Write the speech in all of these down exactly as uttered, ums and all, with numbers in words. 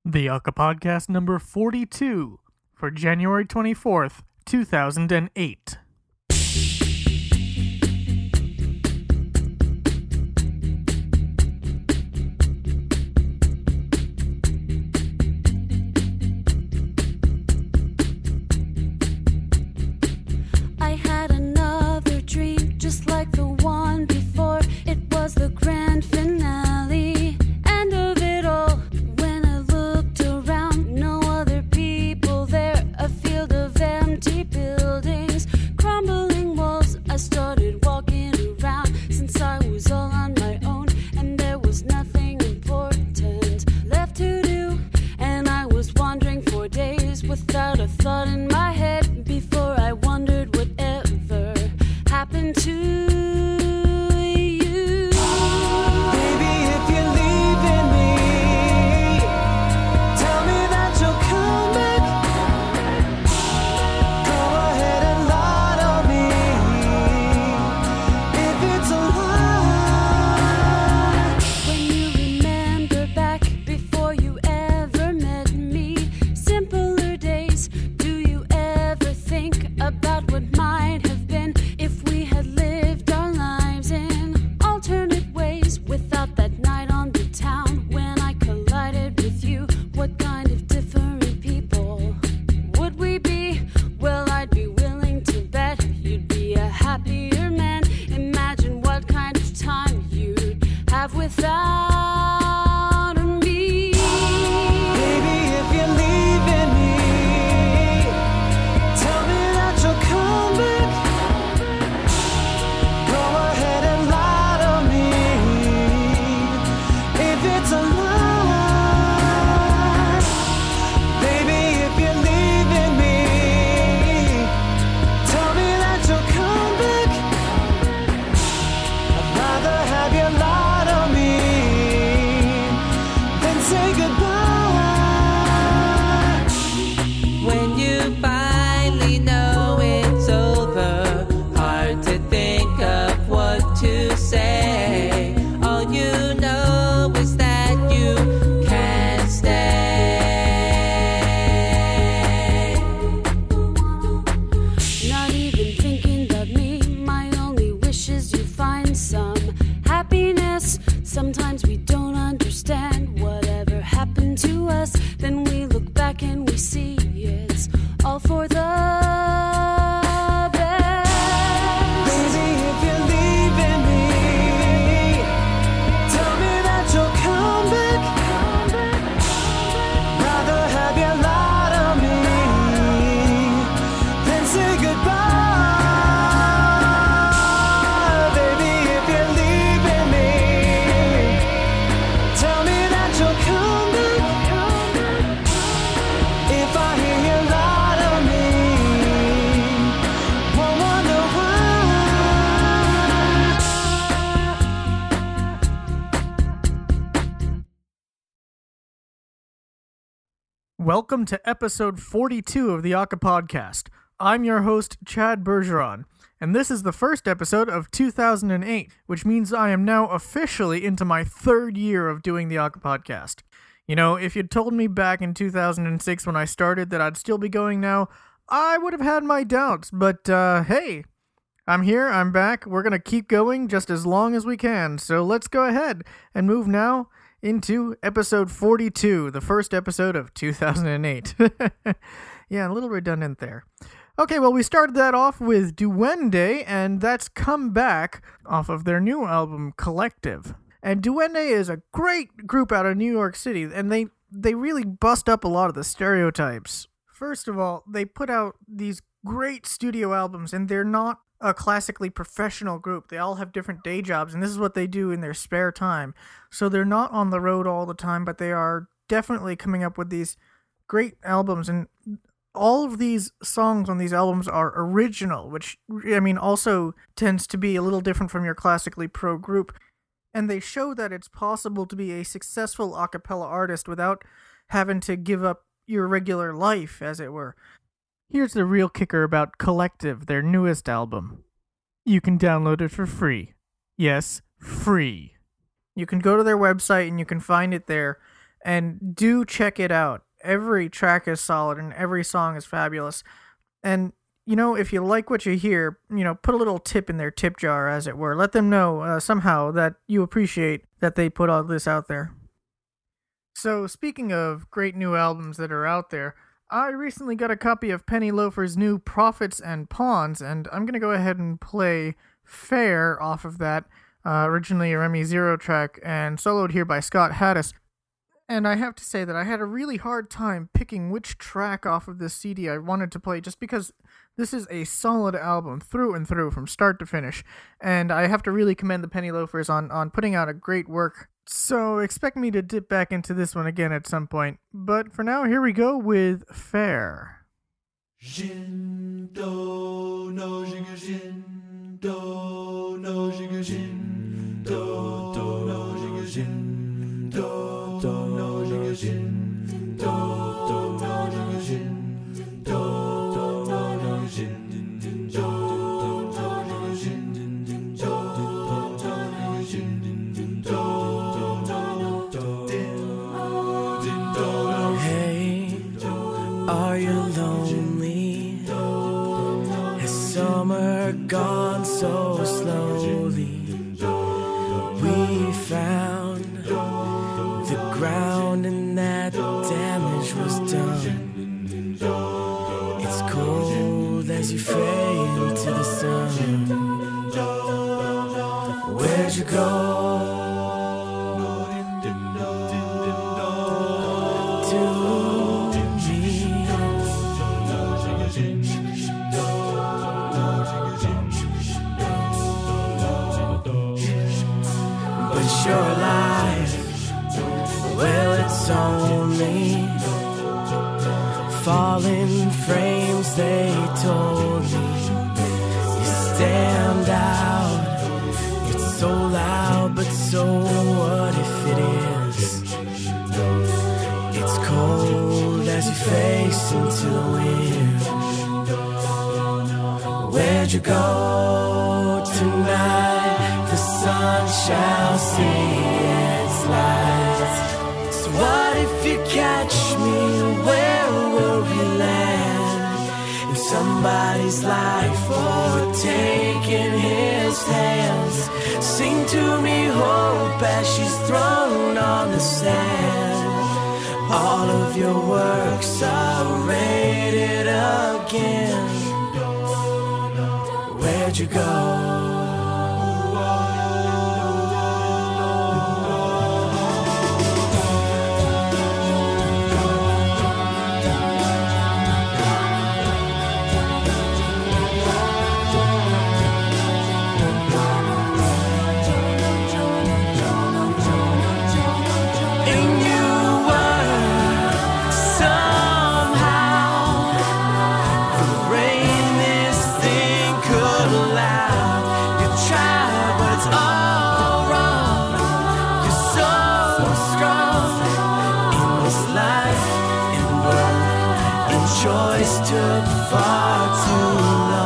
The Yucca Podcast number forty-two for January twenty-fourth, two thousand eight. I had another dream just like the one before. It was the grand finale, end of it all. When I looked around, no other people there. A field of empty buildings, crumbling walls. I started walking around since I was all on my own, and there was nothing important left to do. And I was wandering for days without a thought in my head before I wondered whatever happened to you. Baby, if you're leaving me, tell me that you'll come back. Go ahead and lie to me. If it's a lie. When you remember back before you ever met me, simpler days, do you ever think about what might have been if we had lived our lives in alternate ways? Without that night on the town when I collided with you, what kind of different people would we be? Well, I'd be willing to bet you'd be a happier man. Imagine what kind of time you'd have without me. Baby, if you're leaving me, tell me that you'll come back. Go ahead and lie to me. If it's a lie. Baby, if you're leaving me, tell me that you'll come back. I'd rather have you lie to me than say goodbye. When you finally know it's over, hard to think of what to say. All you know is that you can't stay. Not even thinking about me, my only wish is you find some happiness. Sometimes we don't understand whatever happened to us. Then we look back and we see it's all for the best. Baby, if you're leaving me, tell me that you'll come back. Rather have you lie to me than say goodbye. Baby, if you're leaving me, tell me that you'll come back. If I hear you lie to me, won't wonder why. Welcome to episode forty-two of the Yucca Podcast. I'm your host, Chad Bergeron, and this is the first episode of two thousand eight, which means I am now officially into my third year of doing the Yucca Podcast. You know, if you'd told me back in two thousand six when I started that I'd still be going now, I would have had my doubts, but uh, hey, I'm here, I'm back, we're gonna keep going just as long as we can, so let's go ahead and move now into episode forty-two, the first episode of two thousand eight. Yeah, a little redundant there. Okay, well, we started that off with Duende, and that's Come Back off of their new album, Collective. And Duende is a great group out of New York City, and they, they really bust up a lot of the stereotypes. First of all, they put out these great studio albums, and they're not a classically professional group. They all have different day jobs, and this is what they do in their spare time. So they're not on the road all the time, but they are definitely coming up with these great albums, and all of these songs on these albums are original, which, I mean, also tends to be a little different from your classically pro group. And they show that it's possible to be a successful a cappella artist without having to give up your regular life, as it were. Here's the real kicker about Collective, their newest album. You can download it for free. Yes, free. You can go to their website and you can find it there. and do check it out. Every track is solid and every song is fabulous. And, you know, if you like what you hear, you know, put a little tip in their tip jar, as it were. Let them know uh, somehow that you appreciate that they put all this out there. So, speaking of great new albums that are out there, I recently got a copy of Penny Loafer's new Prophets and Pawns, and I'm going to go ahead and play Fair off of that, uh, originally a Remy Zero track, and soloed here by Scott Haddis. And I have to say that I had a really hard time picking which track off of this C D I wanted to play, just because this is a solid album through and through from start to finish. And I have to really commend the Penny Loafers on, on putting out a great work. So expect me to dip back into this one again at some point. But for now, here we go with Fair. Jin do no jing jin do no jing jin do do no jing jin do do no jing jin do do no jing jin do do no jing jin do do no jing jin do do no jing jin do. Hey, are you lonely? Has summer gone so slowly? We found the ground and that damage was done. It's cold as you fade into the sun. Where'd you go? You're alive. Well, it's only falling frames, they told me. You stand out. It's so loud, but so what if it is? It's cold as you face into the wind. Where'd you go tonight? The sun shall see its light. So what if you catch me? Where will we land? In somebody's life or taking his hands. Sing to me hope as she's thrown on the sand. All of your works are rated again. Where'd you go? Choice took far too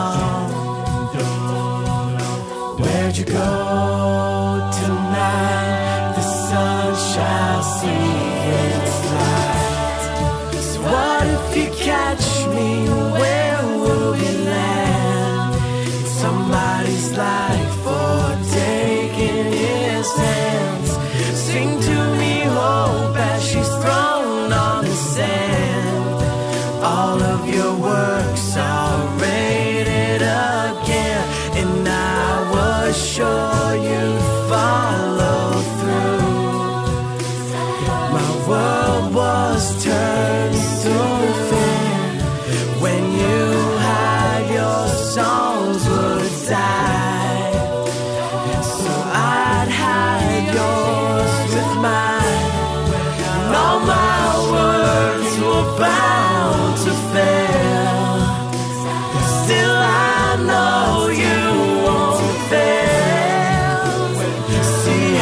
long. Where'd you go tonight? The sun shall see its light. So what if you catch me? Where will we land? In somebody's life or taking his hands. Sing to me hope as she's thrown on the sand. All of your works are rated again, and I was sure you'd follow through. My world was turned so thin when you had your songs would die. So I'd hide yours with mine, and all my words were bound to fail. Still I know you won't fail. See,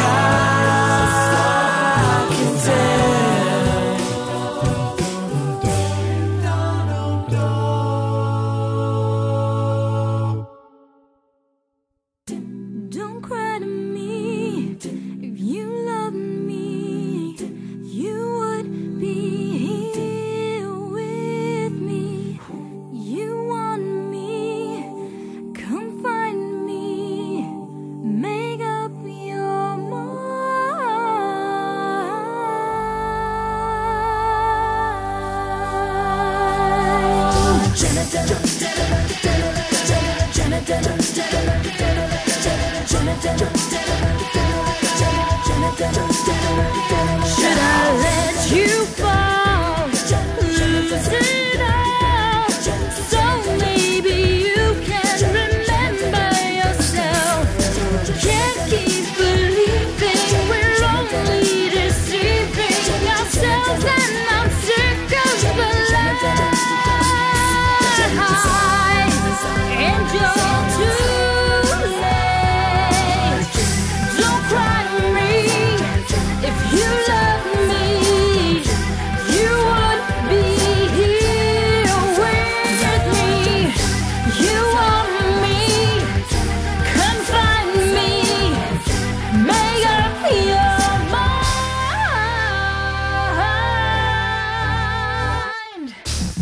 I can Don't cry to me if you love me. You Should I let you fall, lose it all, so maybe you can remember yourself? Can't keep believing we're only deceiving ourselves, and I'm sick of the lies, and you're too late. Don't cry to me. If you love me, you would be here with me. You want me, come find me, make up your mind.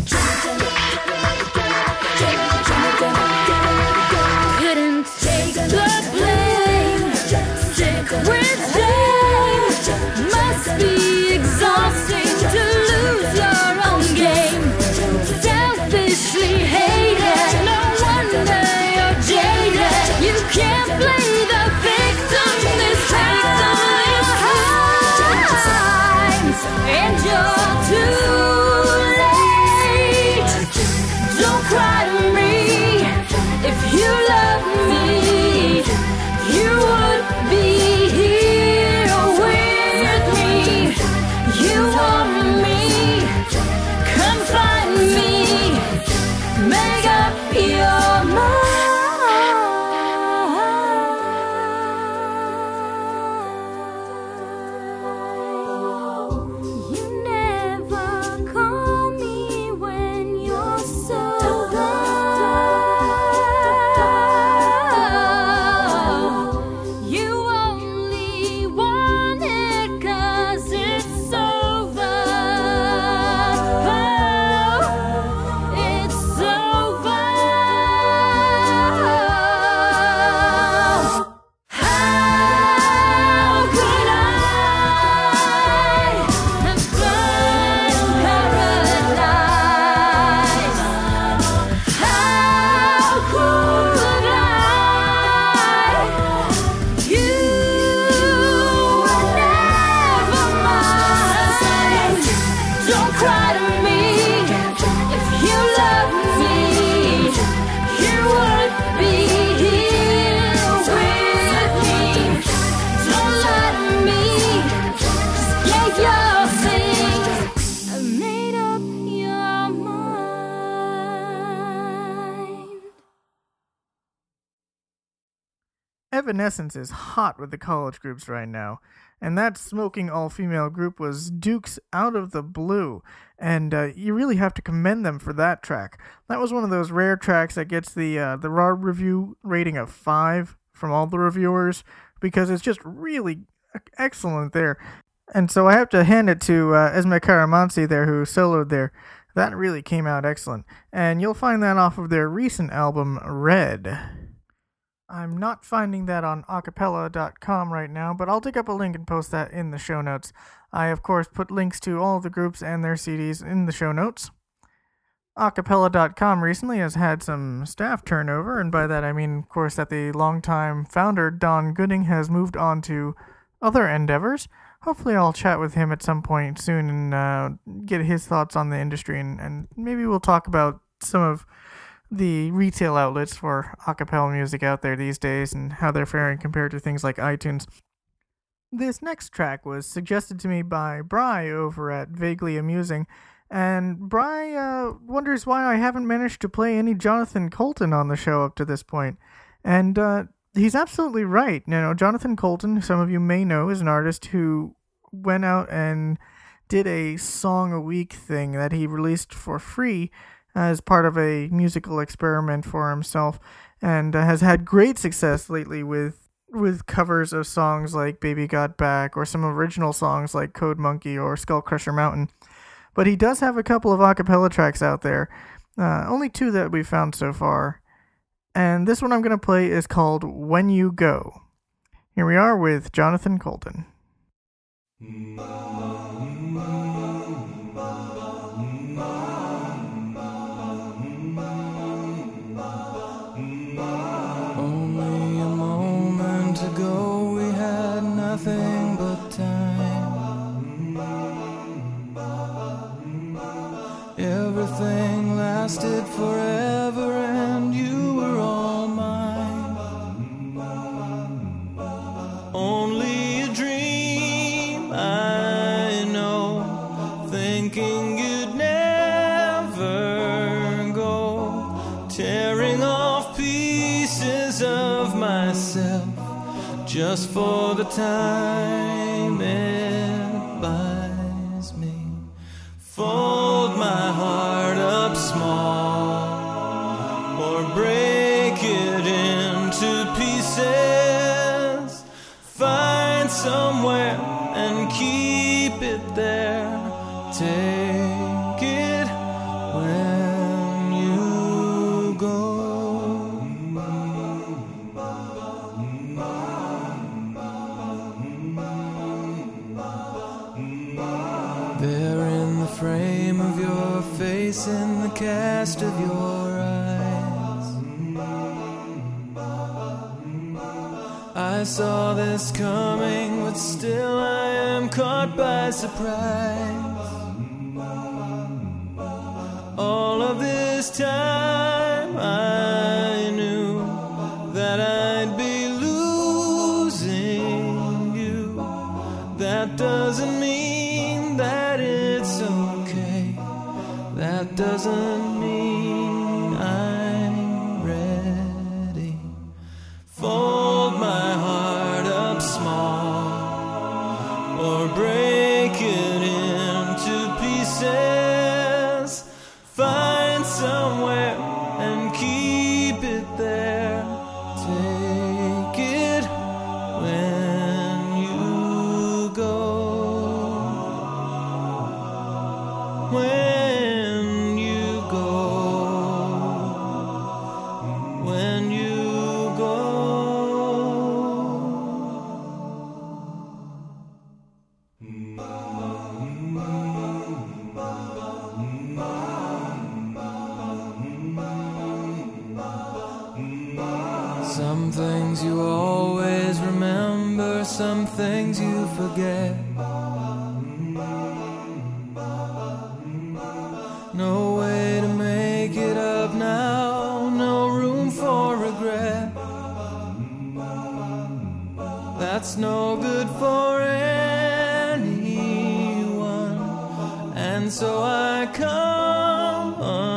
Couldn't take the blame, sick with shame. Must be exhausting to lose your own game. Selfishly hated, no wonder you're jaded. You can't play the victim this time, and you're too late. Don't cry to me. If you love me, you would be here with me. You want me, come find me, make up your mind. You never call me when you're sober. You only want it 'cause it's over. It's over. How could I have found paradise? How could I? You were never mine. Don't cry to me. If you love me, you would be here with me. Don't lie to me. Just get your thing. I made up your mind. Evanescence is hot with the college groups right now, and that smoking all-female group was Duke's Out of the Blue, and uh, you really have to commend them for that track. That was one of those rare tracks that gets the uh, the raw review rating of five from all the reviewers, because it's just really excellent there. And so I have to hand it to uh, Esme Caramansi there, who soloed there. That really came out excellent, and you'll find that off of their recent album, Red. I'm not finding that on acapella dot com right now, but I'll dig up a link and post that in the show notes. I, of course, put links to all the groups and their C Ds in the show notes. acapella dot com recently has had some staff turnover, and by that I mean, of course, that the longtime founder, Don Gooding, has moved on to other endeavors. Hopefully I'll chat with him at some point soon and uh, get his thoughts on the industry, and, and maybe we'll talk about some of the retail outlets for acapella music out there these days and how they're faring compared to things like iTunes. This next track was suggested to me by Bry over at Vaguely Amusing, and Bry uh, wonders why I haven't managed to play any Jonathan Coulton on the show up to this point. And uh, he's absolutely right. You know, Jonathan Coulton, who some of you may know, is an artist who went out and did a song a week thing that he released for free as part of a musical experiment for himself, and uh, has had great success lately with with covers of songs like Baby Got Back, or some original songs like Code Monkey or Skull Crusher Mountain. But he does have a couple of a cappella tracks out there, uh, only two that we've found so far, and this one I'm going to play is called When You Go. Here we are with Jonathan Coulton. Everything lasted forever and you were all mine. Only a dream, I know, thinking you'd never go, tearing off pieces of myself just for the time it buys me. Fold my heart up small or break it into pieces. Find somewhere and keep it there. Take it when you go. There in the frame of your face, in the cast of your eyes, I saw this coming, but still I am caught by surprise. All of this time I knew that I'd be losing you. That doesn't mean that it's okay. That doesn't mean I'm ready. Fold my heart up small or break it into pieces. Find somewhere and keep it there. Take it when you go. When you go. When you go. Some things you always remember, some things you forget. No way to make it up now, no room for regret. That's no good for anyone, and so I come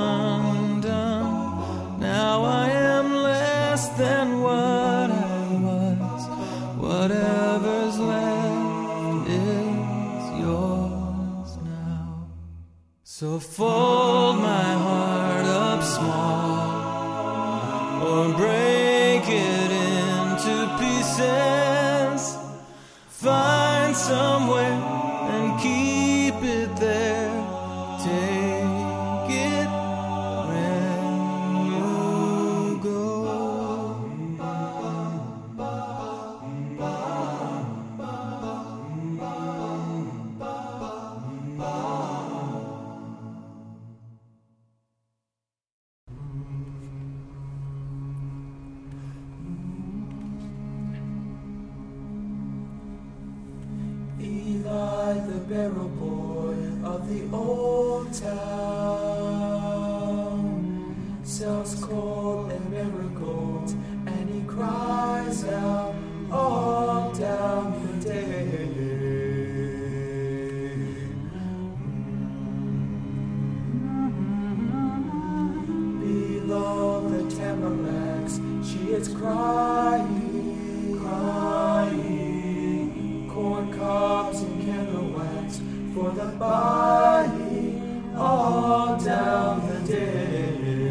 undone. Now I am less than what I was. Whatever's left is yours now. So fold my heart up small or break it into pieces. Find somewhere and keep it there. Take it when you go. Eli, the barrel boy of the old town, sells coal and marigolds, and he cries out all down the day. Below the tamaracks, she is crying, crying, corn cobs and candle wax for the buying all down the day.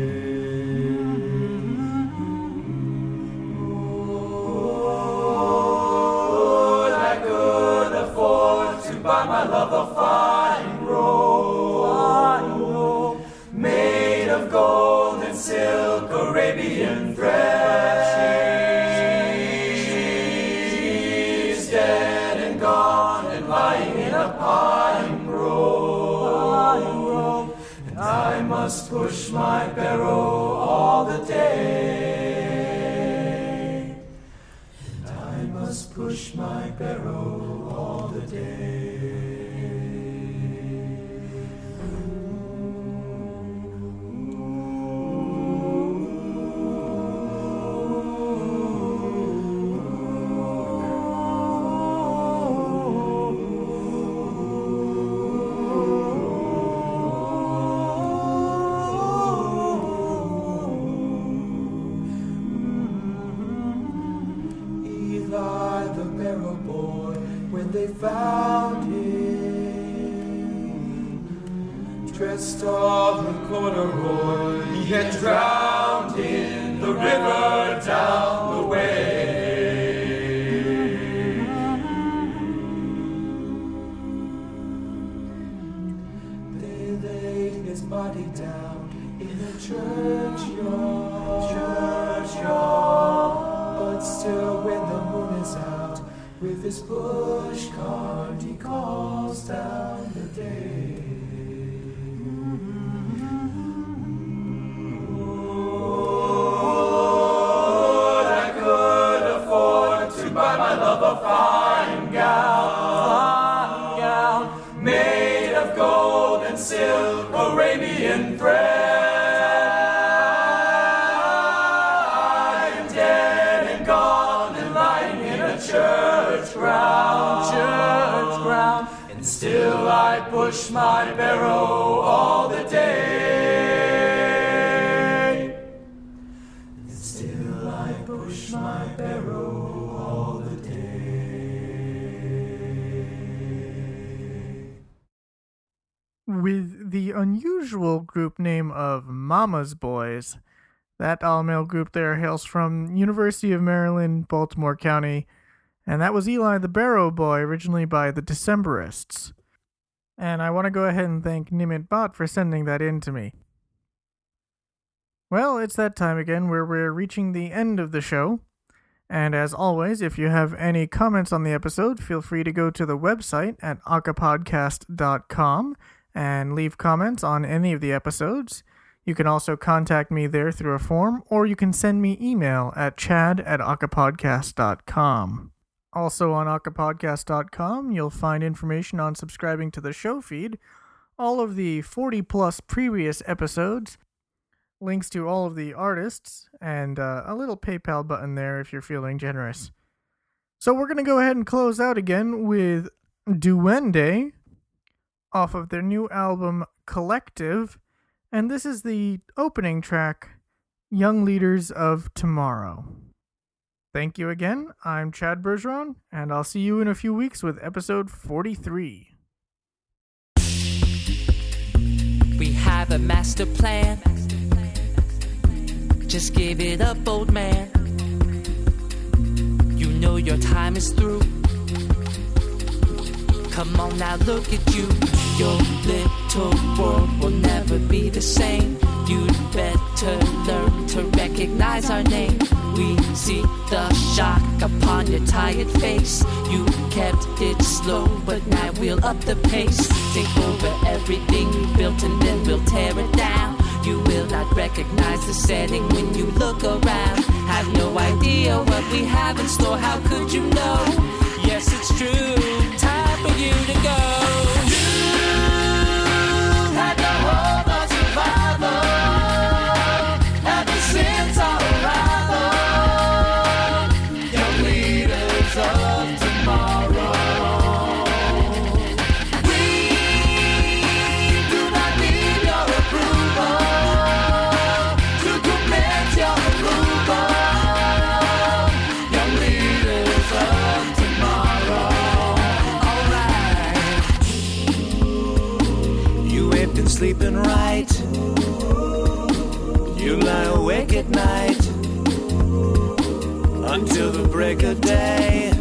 Would I could afford to buy my love a fine robe, fine robe made of gold and silk, Arabian thread. She's dead and gone and lying in a pine grove, and I must push my barrow all the day. And I must push my barrow all the day. dressed all in corduroy. He had drowned in the river down the way. They laid his body down in a churchyard, churchyard. But still, when the moon is out, with his push cart he calls down the day. Would I could afford to buy my love a fine gown, fine gown, made of gold and silk, Arabian thread. Church ground, church ground, and still I push my barrow all the day. And still I push my barrow all the day. With the unusual group name of Mama's Boys, that all-male group there hails from University of Maryland, Baltimore County, and that was Eli the Barrow Boy, originally by the Decemberists. And I want to go ahead and thank Nimit Bot for sending that in to me. Well, it's that time again where we're reaching the end of the show. And as always, if you have any comments on the episode, feel free to go to the website at acapodcast dot com and leave comments on any of the episodes. You can also contact me there through a form, or you can send me email at chad at acapodcast dot com. Also on acapodcast dot com, you'll find information on subscribing to the show feed, all of the forty plus previous episodes, links to all of the artists, and uh, a little PayPal button there if you're feeling generous. So we're going to go ahead and close out again with Duende off of their new album Collective, and this is the opening track, Young Leaders of Tomorrow. Thank you again. I'm Chad Bergeron, and I'll see you in a few weeks with episode forty-three. We have a master plan. Just give it up, old man. You know your time is through. Come on now, look at you. Your little world will never be the same. You'd better learn to recognize our name. We see the shock upon your tired face. You kept it slow, but now we'll up the pace. Take over everything we built and then we'll tear it down. You will not recognize the setting when you look around. Have no idea what we have in store, how could you know? Yes, it's true, time for you to go. You had no hope of survival ever since our arrival. Young leaders of tomorrow. We do not need your approval to commence your approval. Young leaders of tomorrow. Alright. You ain't been sleeping right. You lie awake at night until the break of day.